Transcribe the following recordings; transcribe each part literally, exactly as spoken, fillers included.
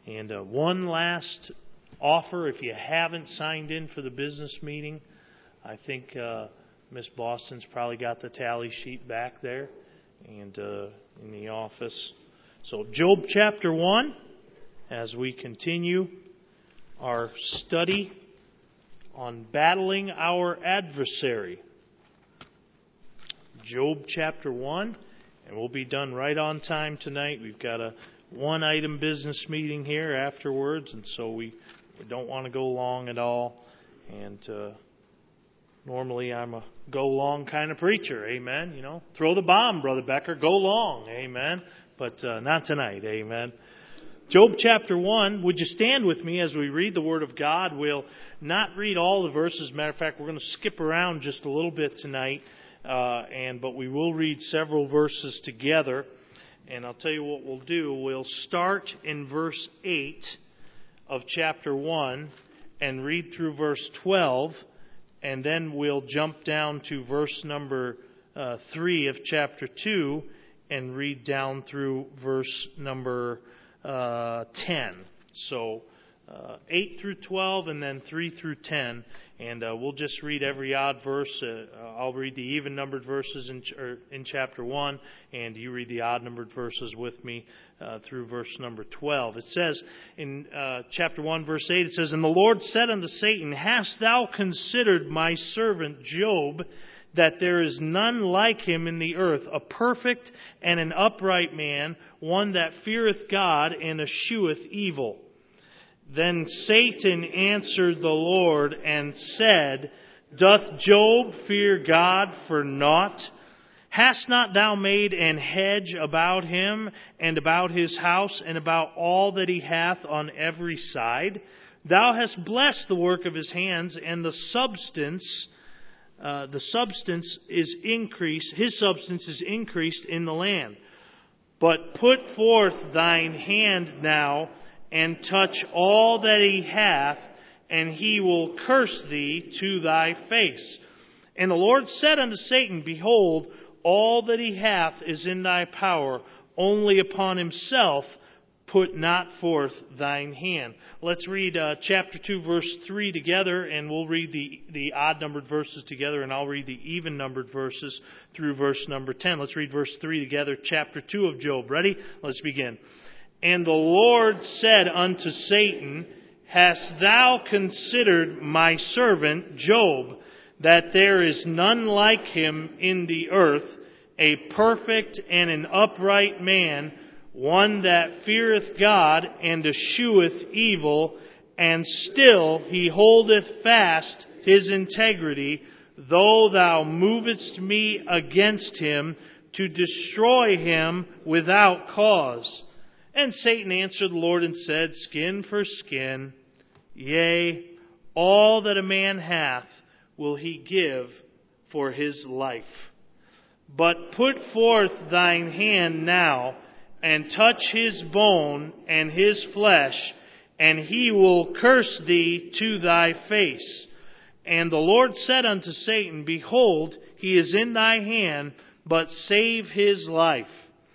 And uh, one last offer, if you haven't signed in for the business meeting, I think uh, Miss Boston's probably got the tally sheet back there and uh, in the office. So Job chapter one, as we continue our study on battling our adversary. Job chapter one, and we'll be done right on time tonight. We've got a one-item business meeting here afterwards, and so we, we don't want to go long at all. And uh, normally I'm a go-long kind of preacher, amen. You know, throw the bomb, Brother Becker, go long, amen. But uh, not tonight, amen. Job chapter one, would you stand with me as we read the Word of God? We'll not read all the verses. Matter of fact, we're going to skip around just a little bit tonight, uh, and but we will read several verses together. And I'll tell you what we'll do. We'll start in verse eight of chapter one and read through verse twelve, and then we'll jump down to verse number uh, three of chapter two and read down through verse number uh, ten. So uh, eight through twelve and then three through ten. And uh, we'll just read every odd verse. Uh, I'll read the even-numbered verses in, ch- er, in chapter one, and you read the odd-numbered verses with me uh, through verse number twelve. It says in uh, chapter one, verse eight, it says, "And the Lord said unto Satan, Hast thou considered my servant Job, that there is none like him in the earth, a perfect and an upright man, one that feareth God and escheweth evil? Then Satan answered the Lord and said, Doth Job fear God for naught? Hast not thou made an hedge about him, and about his house, and about all that he hath on every side? Thou hast blessed the work of his hands, and the substance, uh, the substance is increased, his substance is increased in the land. But put forth thine hand now, and touch all that he hath, and he will curse thee to thy face. And the Lord said unto Satan, Behold, all that he hath is in thy power, only upon himself put not forth thine hand." Let's read uh, chapter two, verse three together, and we'll read the, the odd-numbered verses together, and I'll read the even-numbered verses through verse number ten. Let's read verse three together, chapter two of Job. Ready? Let's begin. "And the Lord said unto Satan, Hast thou considered my servant Job, that there is none like him in the earth, a perfect and an upright man, one that feareth God and escheweth evil, and still he holdeth fast his integrity, though thou movest me against him to destroy him without cause? And Satan answered the Lord and said, Skin for skin, yea, all that a man hath will he give for his life. But put forth thine hand now, and touch his bone and his flesh, and he will curse thee to thy face. And the Lord said unto Satan, Behold, he is in thy hand, but save his life.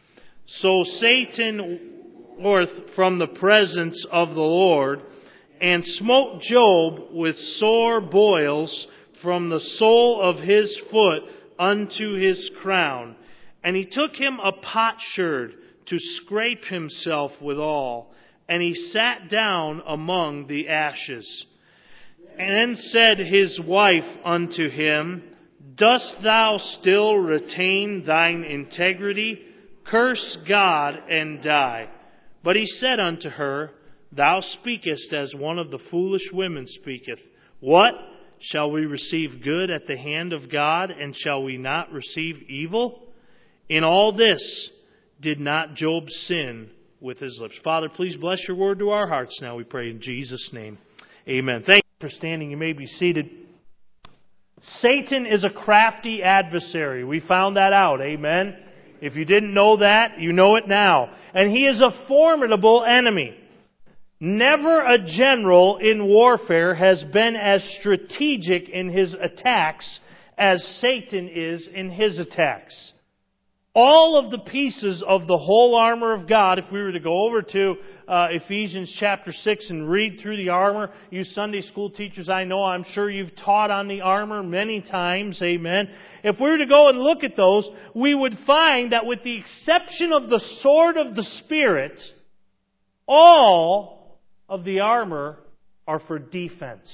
So Satan forth from the presence of the Lord, and smote Job with sore boils from the sole of his foot unto his crown. And he took him a potsherd to scrape himself withal, and he sat down among the ashes. And then said his wife unto him, Dost thou still retain thine integrity? Curse God and die. But he said unto her, Thou speakest as one of the foolish women speaketh. What? Shall we receive good at the hand of God, and shall we not receive evil? In all this did not Job sin with his lips. Father, please bless your word to our hearts now, we pray in Jesus' name. Amen. Thank you for standing. You may be seated. Satan is a crafty adversary. We found that out. Amen. If you didn't know that, you know it now. And he is a formidable enemy. Never a general in warfare has been as strategic in his attacks as Satan is in his attacks. All of the pieces of the whole armor of God, if we were to go over to uh, Ephesians chapter six and read through the armor. You Sunday school teachers, I know, I'm sure you've taught on the armor many times. Amen. If we were to go and look at those, we would find that with the exception of the sword of the Spirit, all of the armor are for defense.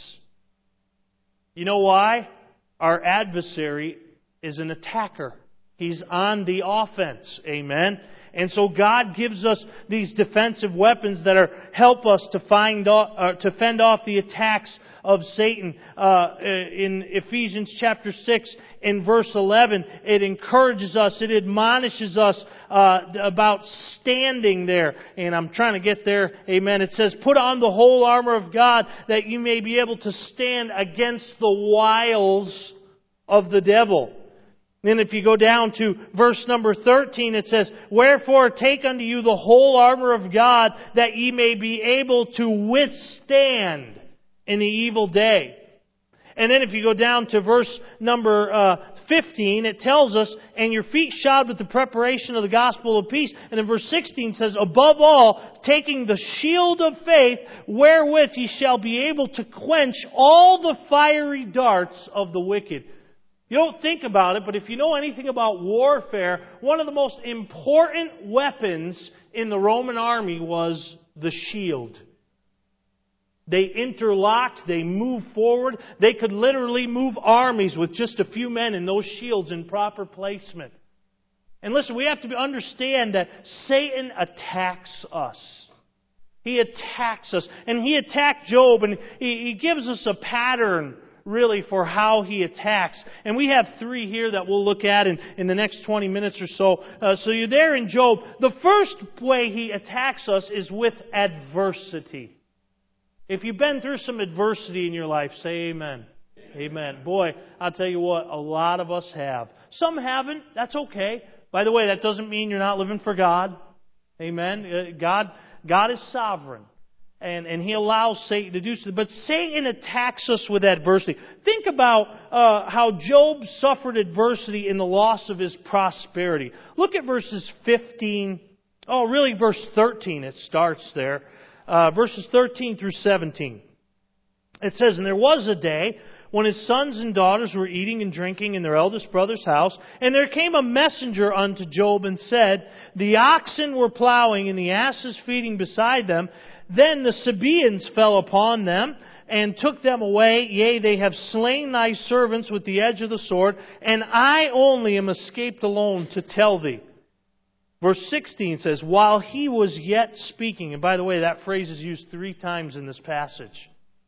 You know why? Our adversary is an attacker. He's on the offense. Amen. And so God gives us these defensive weapons that are help us to find uh, to fend off the attacks of Satan. Uh, in Ephesians chapter six, in verse eleven, it encourages us, it admonishes us uh, about standing there. And I'm trying to get there. Amen. It says, "Put on the whole armor of God, that you may be able to stand against the wiles of the devil." Then if you go down to verse number thirteen, it says, "Wherefore take unto you the whole armor of God, that ye may be able to withstand in the evil day." And then if you go down to verse number uh, fifteen, it tells us, "And your feet shod with the preparation of the gospel of peace." And in verse sixteen says, "Above all, taking the shield of faith, wherewith ye shall be able to quench all the fiery darts of the wicked." You don't think about it, but if you know anything about warfare, one of the most important weapons in the Roman army was the shield. They interlocked, they moved forward. They could literally move armies with just a few men in those shields in proper placement. And listen, we have to understand that Satan attacks us. He attacks us. And he attacked Job, and he, he gives us a pattern really for how he attacks. And we have three here that we'll look at in, in the next twenty minutes or so. Uh, so you're there in Job. The first way he attacks us is with adversity. If you've been through some adversity in your life, say amen. Amen. Boy, I'll tell you what, a lot of us have. Some haven't. That's okay. By the way, that doesn't mean you're not living for God. Amen. Uh, God, God is sovereign. And, and He allows Satan to do so. But Satan attacks us with adversity. Think about uh, how Job suffered adversity in the loss of his prosperity. Look at verses fifteen. Oh, really, verse thirteen. It starts there. Uh, verses thirteen through seventeen. It says, "And there was a day when his sons and daughters were eating and drinking in their eldest brother's house, and there came a messenger unto Job and said, The oxen were plowing and the asses feeding beside them. Then the Sabaeans fell upon them and took them away. Yea, they have slain thy servants with the edge of the sword, and I only am escaped alone to tell thee." Verse sixteen says, "While he was yet speaking," and by the way, that phrase is used three times in this passage.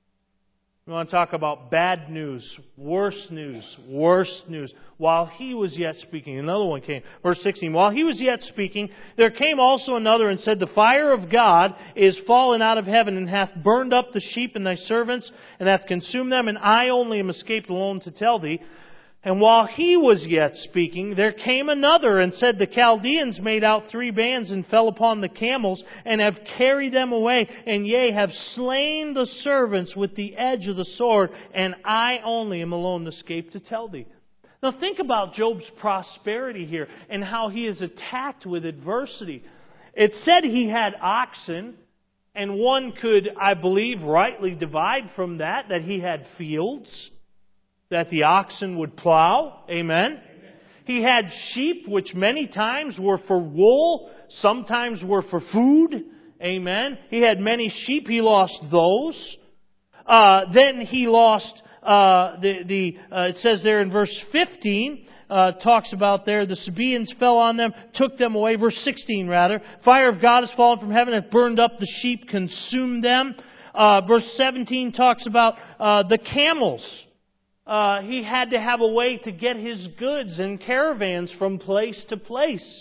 We want to talk about bad news, worse news, worse news. "While he was yet speaking," another one came. Verse sixteen, "While he was yet speaking, there came also another and said, The fire of God is fallen out of heaven, and hath burned up the sheep and thy servants, and hath consumed them, and I only am escaped alone to tell thee. And while he was yet speaking, there came another and said, The Chaldeans made out three bands and fell upon the camels and have carried them away, and yea, have slain the servants with the edge of the sword, and I only am alone escaped to tell thee." Now think about Job's prosperity here and how he is attacked with adversity. It said he had oxen, and one could, I believe, rightly divide from that, that he had fields, that the oxen would plow. Amen. Amen. He had sheep, which many times were for wool, sometimes were for food. Amen. He had many sheep. He lost those. Uh, then he lost uh, the the. Uh, it says there in verse fifteen. Uh, talks about there, the Sabaeans fell on them, took them away. Verse sixteen, rather. "Fire of God has fallen from heaven, hath burned up the sheep, consumed them." Uh, verse seventeen talks about uh, the camels. Uh, he had to have a way to get his goods and caravans from place to place.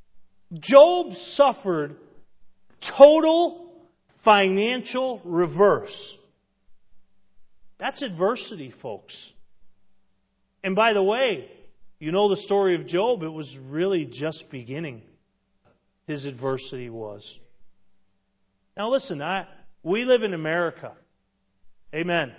Job suffered total financial reverse. That's adversity, folks. And by the way, you know the story of Job, it was really just beginning. His adversity was. Now listen, I, we live in America. Amen.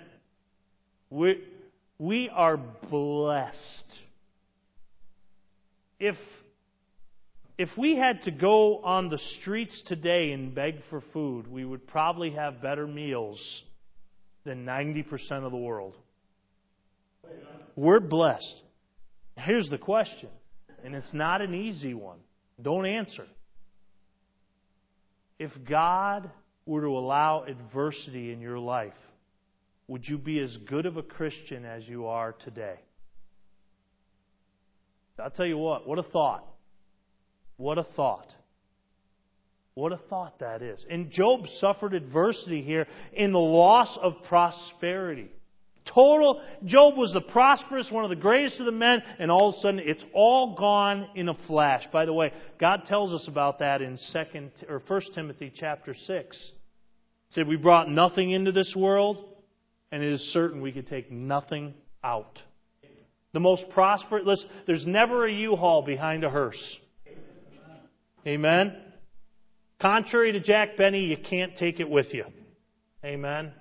We We are blessed. If if we had to go on the streets today and beg for food, we would probably have better meals than ninety percent of the world. We're blessed. Here's the question, and it's not an easy one. Don't answer. If God were to allow adversity in your life, would you be as good of a Christian as you are today? I'll tell you what, what a thought. What a thought. What a thought that is. And Job suffered adversity here in the loss of prosperity. Total, Job was the prosperous, one of the greatest of the men, and all of a sudden it's all gone in a flash. By the way, God tells us about that in second or First Timothy chapter six. He said, we brought nothing into this world, and it is certain we could take nothing out. The most prosperous, listen, there's never a U-Haul behind a hearse. Amen? Contrary to Jack Benny, you can't take it with you. Amen?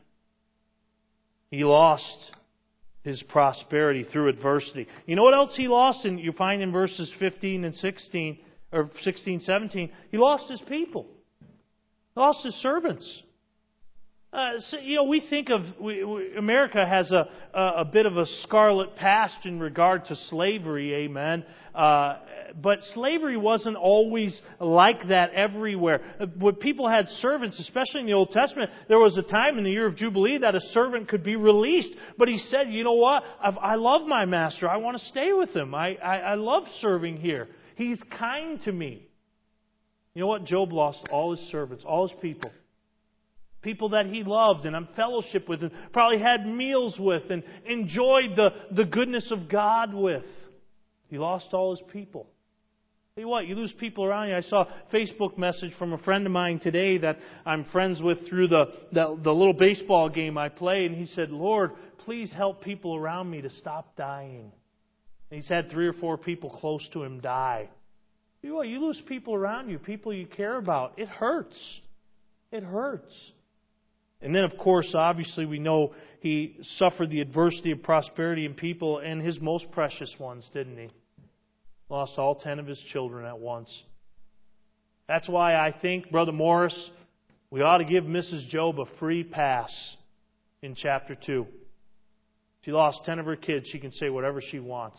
He lost his prosperity through adversity. You know what else he lost? And you find in verses fifteen and sixteen, or sixteen, seventeen, he lost his people. He lost his servants. Uh, so, you know, we think of, we, we, America has a, a, a bit of a scarlet past in regard to slavery, amen. Uh, but slavery wasn't always like that everywhere. When people had servants, especially in the Old Testament, there was a time in the year of Jubilee that a servant could be released. But he said, you know what, I've, I love my master. I want to stay with him. I, I, I love serving here. He's kind to me. You know what? Job lost all his servants, all his people. People that he loved and fellowship with and probably had meals with and enjoyed the, the goodness of God with. He lost all his people. Tell you what, you lose people around you. I saw a Facebook message from a friend of mine today that I'm friends with through the, the, the little baseball game I play. And he said, Lord, please help people around me to stop dying. And he's had three or four people close to him die. Tell you what, you lose people around you, people you care about. It hurts. It hurts. And then, of course, obviously we know he suffered the adversity of prosperity in people and his most precious ones, didn't he? Lost all ten of his children at once. That's why I think, Brother Morris, we ought to give Missus Job a free pass in chapter two. She lost ten of her kids. She can say whatever she wants.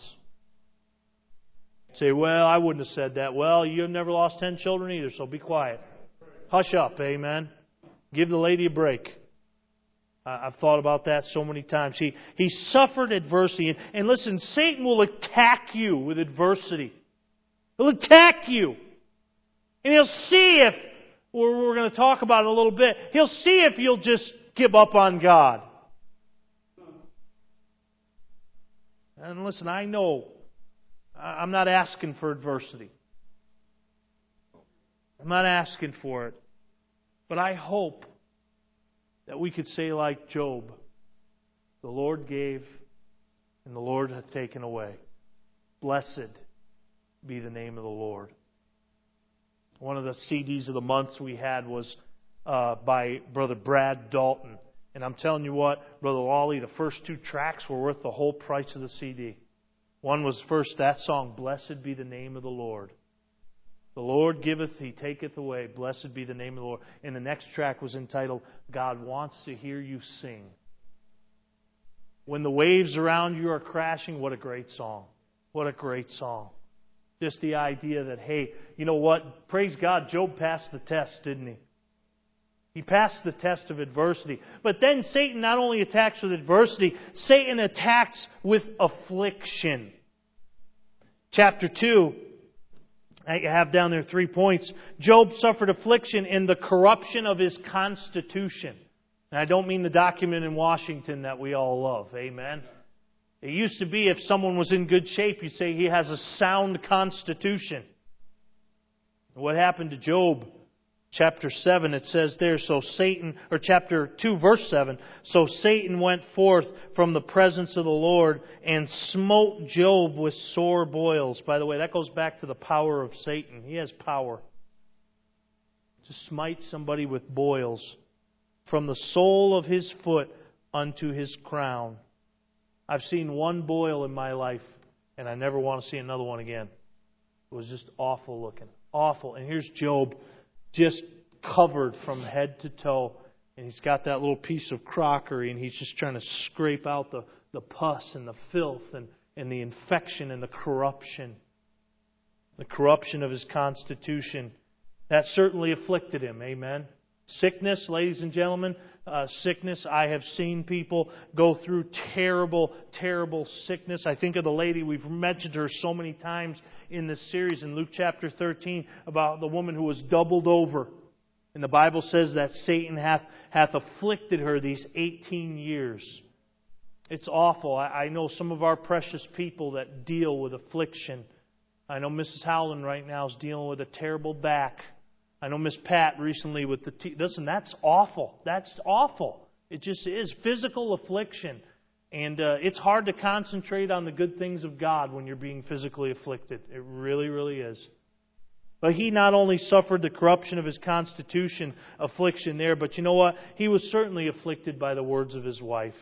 Say, well, I wouldn't have said that. Well, you've never lost ten children either, so be quiet. Hush up, amen. Give the lady a break. Uh, I've thought about that so many times. He he suffered adversity. And, and listen, Satan will attack you with adversity. He'll attack you. And he'll see if, we're, we're going to talk about it a little bit, he'll see if you'll just give up on God. And listen, I know I'm not asking for adversity. I'm not asking for it. But I hope that we could say like Job, the Lord gave and the Lord hath taken away. Blessed be the name of the Lord. One of the C Ds of the month we had was uh, by Brother Brad Dalton. And I'm telling you what, Brother Lawley, the first two tracks were worth the whole price of the C D. One was first that song, Blessed be the name of the Lord. The Lord giveth, He taketh away. Blessed be the name of the Lord. And the next track was entitled, God Wants to Hear You Sing. When the waves around you are crashing, what a great song. What a great song. Just the idea that, hey, you know what? Praise God, Job passed the test, didn't he? He passed the test of adversity. But then Satan not only attacks with adversity, Satan attacks with affliction. Chapter two, I have down there three points. Job suffered affliction in the corruption of his constitution. And I don't mean the document in Washington that we all love. Amen. It used to be if someone was in good shape, you'd say he has a sound constitution. What happened to Job? Chapter seven, it says there, so Satan, or chapter two, verse seven, so Satan went forth from the presence of the Lord and smote Job with sore boils. By the way, that goes back to the power of Satan. He has power to smite somebody with boils from the sole of his foot unto his crown. I've seen one boil in my life, and I never want to see another one again. It was just awful looking. Awful. And here's Job just covered from head to toe. And he's got that little piece of crockery, and he's just trying to scrape out the, the pus and the filth and, and the infection and the corruption. The corruption of his constitution. That certainly afflicted him. Amen. Sickness, ladies and gentlemen, uh, sickness. I have seen people go through terrible, terrible sickness. I think of the lady, we've mentioned her so many times in this series in Luke chapter thirteen about the woman who was doubled over. And the Bible says that Satan hath, hath afflicted her these eighteen years. It's awful. I, I know some of our precious people that deal with affliction. I know Missus Howland right now is dealing with a terrible back. I know Miss Pat recently with the... T- Listen, that's awful. That's awful. It just is. Physical affliction. And uh, it's hard to concentrate on the good things of God when you're being physically afflicted. It really, really is. But he not only suffered the corruption of his constitution, affliction there, but you know what? He was certainly afflicted by the words of his wife.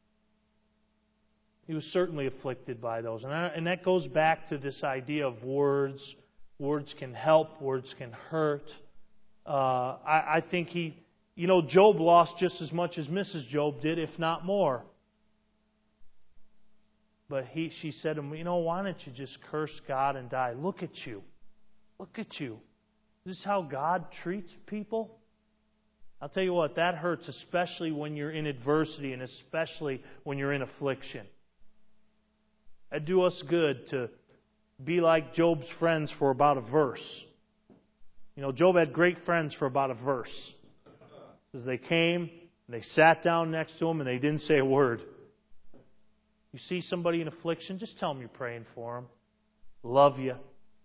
He was certainly afflicted by those. And, I, and that goes back to this idea of words. Words can help. Words can hurt. Uh, I, I think he, you know, Job lost just as much as Missus Job did, if not more. But he, she said to him, you know, why don't you just curse God and die? Look at you. Look at you. Is this how God treats people? I'll tell you what, that hurts, especially when you're in adversity and especially when you're in affliction. It'd do us good to be like Job's friends for about a verse. You know, Job had great friends for about a verse. As they came, and they sat down next to him, and they didn't say a word. You see somebody in affliction, just tell them you're praying for them. Love you.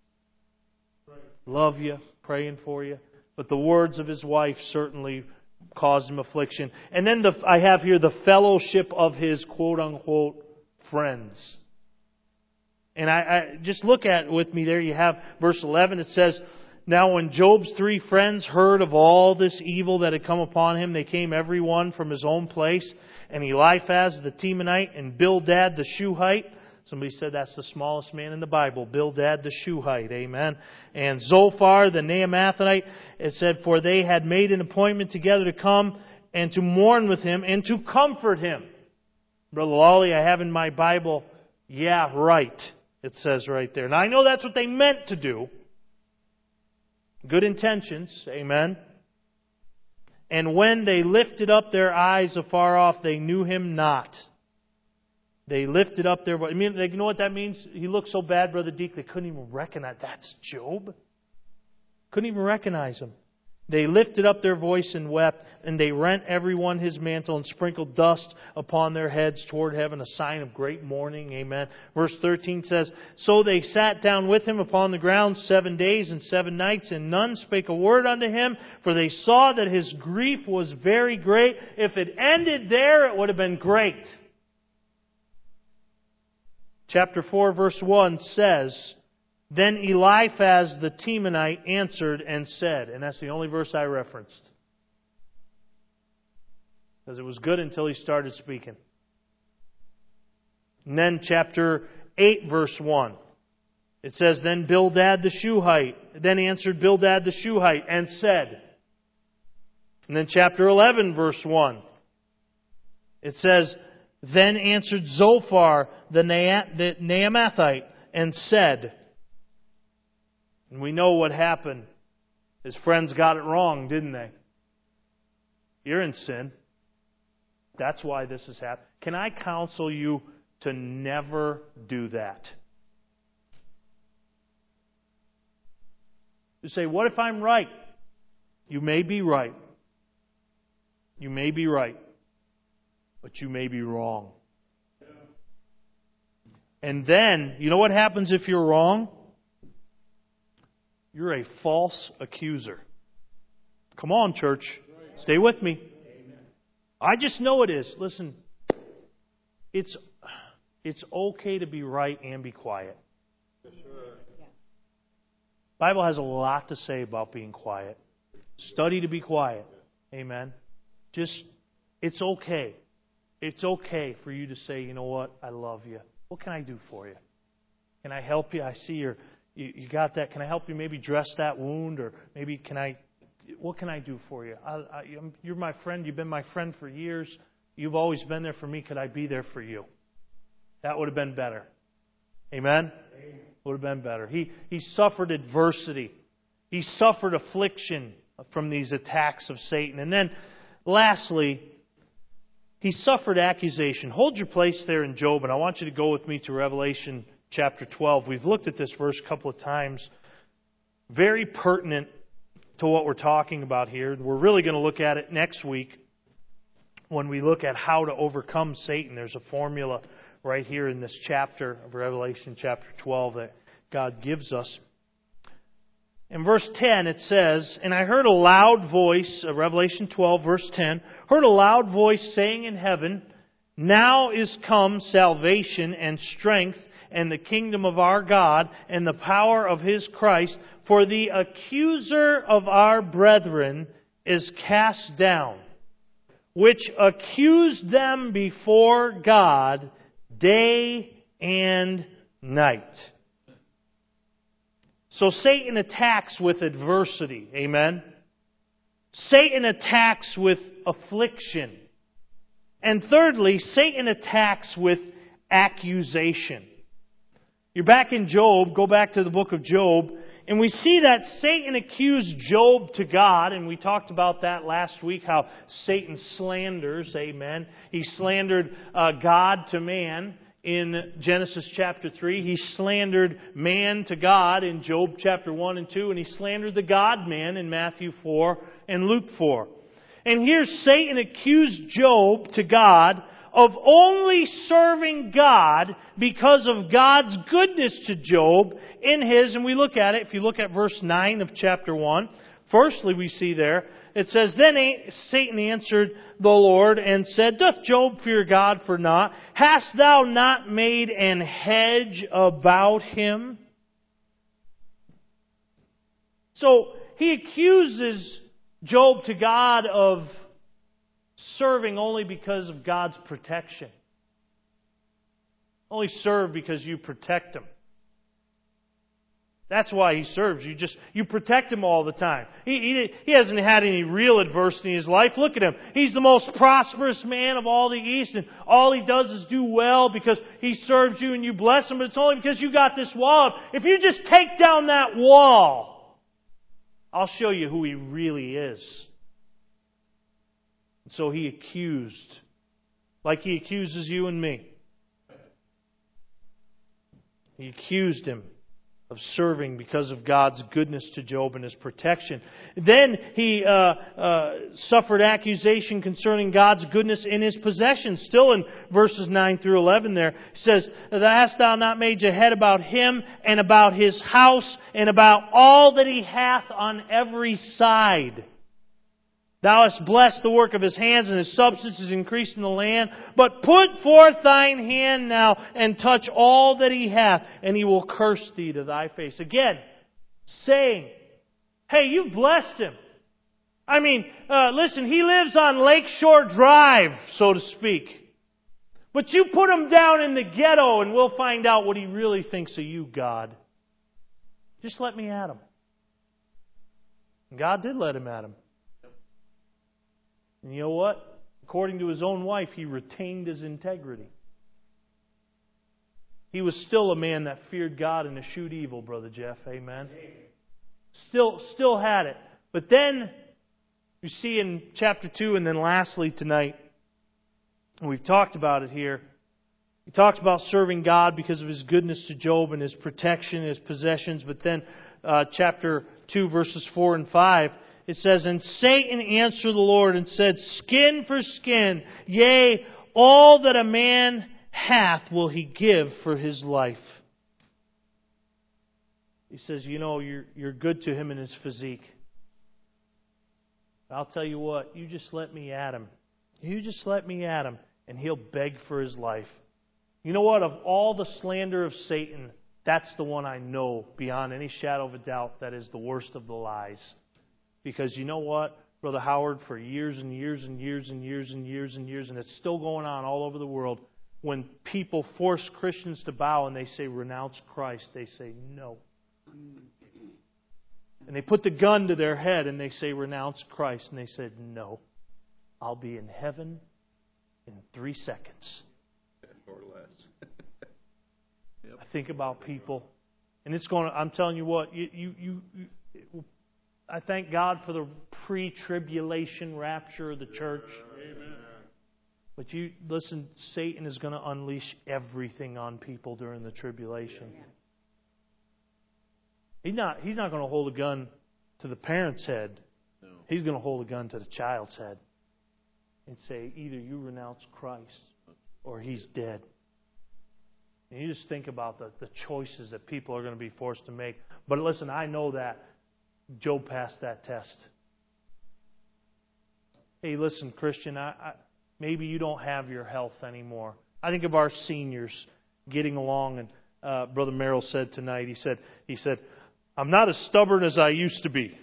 Love you, praying for you. But the words of his wife certainly caused him affliction. And then the, I have here the fellowship of his quote-unquote friends. And I, I just look at it with me there. You have verse eleven. It says, now when Job's three friends heard of all this evil that had come upon him, they came every one from his own place. And Eliphaz the Temanite and Bildad the Shuhite. Somebody said that's the smallest man in the Bible. Bildad the Shuhite. Amen. And Zophar the Naamathite. It said, for they had made an appointment together to come and to mourn with him and to comfort him. Brother Lawley, I have in my Bible, yeah, right. It says right there. Now I know that's what they meant to do. Good intentions. Amen. And when they lifted up their eyes afar off, they knew him not. They lifted up their voice. I mean, you know what that means? He looked so bad, Brother Deke, they couldn't even recognize. That's Job. Couldn't even recognize him. They lifted up their voice and wept, and they rent everyone his mantle and sprinkled dust upon their heads toward heaven, a sign of great mourning. Amen. Verse thirteen says, so they sat down with him upon the ground seven days and seven nights, and none spake a word unto him, for they saw that his grief was very great. If it ended there, it would have been great. Chapter four, verse one says, then Eliphaz the Temanite answered and said, and that's the only verse I referenced. Because it was good until he started speaking. And then chapter eight, verse one. It says, then Bildad the Shuhite, then answered Bildad the Shuhite and said. And then chapter eleven, verse one. It says, then answered Zophar the Naamathite and said. And we know what happened. His friends got it wrong, didn't they? You're in sin. That's why this has happened. Can I counsel you to never do that? You say, what if I'm right? You may be right. You may be right. But you may be wrong. And then, you know what happens if you're wrong? You're a false accuser. Come on, church. Stay with me. I just know it is. Listen, it's it's okay to be right and be quiet. The Bible has a lot to say about being quiet. Study to be quiet. Amen. Just, it's okay. It's okay for you to say, you know what, I love you. What can I do for you? Can I help you? I see you're you, you got that? Can I help you maybe dress that wound? Or maybe can I, what can I do for you? I, I, you're my friend. You've been my friend for years. You've always been there for me. Could I be there for you? That would have been better. Amen? Amen. Would have been better. He, he suffered adversity. He suffered affliction from these attacks of Satan. And then, lastly, he suffered accusation. Hold your place there in Job, and I want you to go with me to Revelation chapter twelve. We've looked at this verse a couple of times. Very pertinent to what we're talking about here. We're really going to look at it next week when we look at how to overcome Satan. There's a formula right here in this chapter of Revelation chapter twelve that God gives us. In verse ten it says, "And I heard a loud voice," uh, Revelation twelve verse ten, "heard a loud voice saying in heaven, Now is come salvation and strength and the kingdom of our God and the power of His Christ, for the accuser of our brethren is cast down, which accused them before God day and night." So Satan attacks with adversity. Amen? Satan attacks with affliction. And thirdly, Satan attacks with accusation. You're back in Job. Go back to the book of Job. And we see that Satan accused Job to God. And we talked about that last week, how Satan slanders. Amen? He slandered uh, God to man in Genesis chapter three. He slandered man to God in Job chapter one and two. And he slandered the God-man in Matthew four and Luke four. And here Satan accused Job to God of only serving God because of God's goodness to Job in his, and we look at it, if you look at verse nine of chapter one, firstly we see there, it says, "Then Satan answered the Lord and said, Doth Job fear God for naught? Hast thou not made an hedge about him?" So he accuses Job to God of serving only because of God's protection. Only serve because you protect him. That's why he serves. You just you protect him all the time. He, he, he hasn't had any real adversity in his life. Look at him. He's the most prosperous man of all the East, and all he does is do well because he serves you and you bless him, but it's only because you got this wall. If you just take down that wall, I'll show you who he really is. And so he accused, like he accuses you and me. He accused him of serving because of God's goodness to Job and His protection. Then he uh, uh, suffered accusation concerning God's goodness in His possessions. Still in verses nine through eleven there, it says, "Hast thou not made your head about him and about his house and about all that he hath on every side? Thou hast blessed the work of his hands, and his substance is increased in the land. But put forth thine hand now, and touch all that he hath, and he will curse thee to thy face." Again, saying, hey, you've blessed him. I mean, uh, listen, he lives on Lakeshore Drive, so to speak. But you put him down in the ghetto, and we'll find out what he really thinks of you, God. Just let me at him. And God did let him at him. And you know what? According to his own wife, he retained his integrity. He was still a man that feared God and eschewed evil, Brother Jeff. Amen. Still, still had it. But then, you see in chapter two, and then lastly tonight, and we've talked about it here, he talks about serving God because of His goodness to Job and His protection, His possessions. But then, uh, chapter two, verses four and five, it says, "And Satan answered the Lord and said, Skin for skin, yea, all that a man hath will he give for his life." He says, you know, you're, you're good to him in his physique. I'll tell you what, you just let me at him. You just let me at him, and he'll beg for his life. You know what? Of all the slander of Satan, that's the one I know beyond any shadow of a doubt that is the worst of the lies. Because you know what, Brother Howard, for years and years and years and years and years and years, and it's still going on all over the world, when people force Christians to bow and they say, renounce Christ, they say, no. And they put the gun to their head and they say, renounce Christ. And they said, no, I'll be in heaven in three seconds. Or less. Yep. I think about people. And it's going to, I'm telling you what, you, you, you, you I thank God for the pre-tribulation rapture of the church. Amen. But you, listen, Satan is going to unleash everything on people during the tribulation. He's not, he's not going to hold a gun to the parent's head. No. He's going to hold a gun to the child's head and say, either you renounce Christ or he's dead. And you just think about the, the choices that people are going to be forced to make. But listen, I know that Job passed that test. Hey, listen, Christian, I, I, maybe you don't have your health anymore. I think of our seniors getting along, and uh, Brother Merrill said tonight, he said, he said, I'm not as stubborn as I used to be.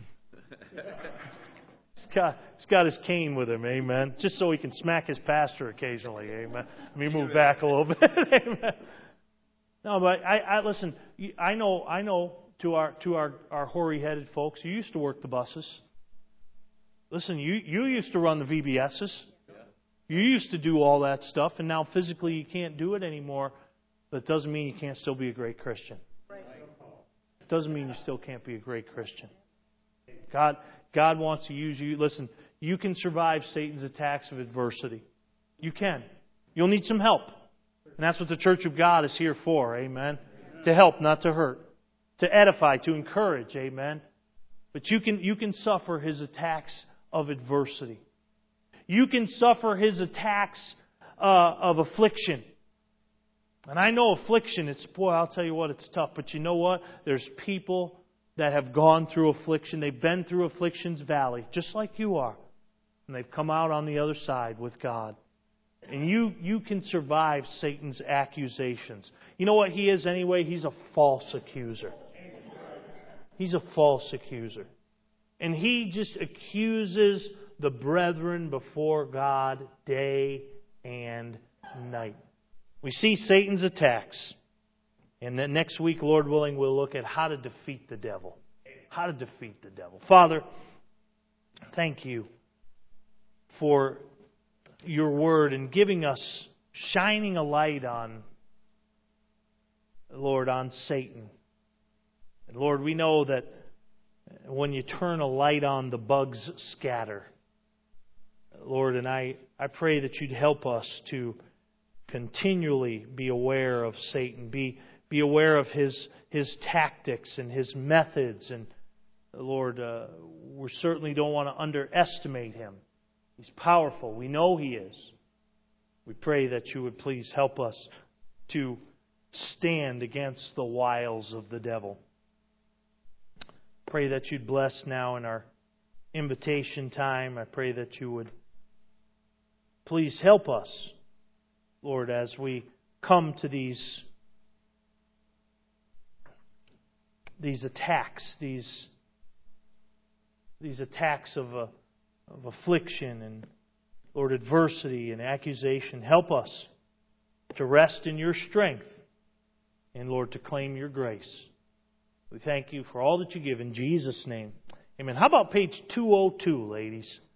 He's got, he's got his cane with him, amen. Just so he can smack his pastor occasionally, amen. Let me move back a little bit, amen. No, but I, I listen. I know, I know. To our to our our hoary-headed folks, you used to work the buses. Listen, you you used to run the V B S's. You used to do all that stuff, and now physically you can't do it anymore. But it doesn't mean you can't still be a great Christian. It doesn't mean you still can't be a great Christian. God, God wants to use you. Listen, you can survive Satan's attacks of adversity. You can. You'll need some help. And that's what the Church of God is here for, amen? To help, not to hurt. To edify, to encourage, amen? But you can, you can suffer his attacks of adversity. You can suffer his attacks uh, of affliction. And I know affliction, it's, boy, I'll tell you what, it's tough. But you know what? There's people that have gone through affliction. They've been through affliction's valley, just like you are. And they've come out on the other side with God. And you, you can survive Satan's accusations. You know what he is anyway? He's a false accuser. He's a false accuser. And he just accuses the brethren before God day and night. We see Satan's attacks. And then next week, Lord willing, we'll look at how to defeat the devil. How to defeat the devil. Father, thank you for your word and giving us, shining a light on, Lord, on Satan. And Lord, we know that when you turn a light on, the bugs scatter. Lord, and I, I pray that you'd help us to continually be aware of Satan, be be aware of his his tactics and his methods. And Lord, uh, we certainly don't want to underestimate him. He's powerful. We know he is. We pray that you would please help us to stand against the wiles of the devil. Pray that you'd bless now in our invitation time. I pray that you would please help us, Lord, as we come to these these attacks, these these attacks of a, of affliction and, Lord, adversity and accusation. Help us to rest in your strength and, Lord, to claim your grace. We thank you for all that you give in Jesus' name. Amen. How about page two oh two, ladies?